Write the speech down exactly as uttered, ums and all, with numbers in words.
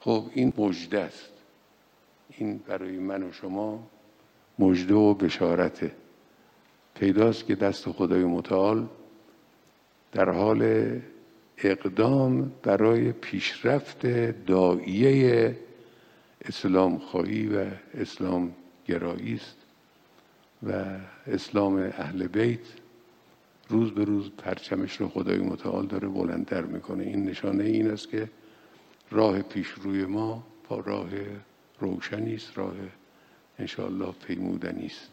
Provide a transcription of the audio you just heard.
خب این مژده است، این برای من و شما مژده و بشارته. پیداست که دست خدای متعال در حال اقدام برای پیشرفت داعیه اسلام خواهی و اسلام گرایی است و اسلام اهل بیت روز به روز پرچمش رو خدای متعال داره بلندتر میکنه. این نشانه این است که راه پیش روی ما با راه روشنی است، راه انشاءالله پیمودنی است.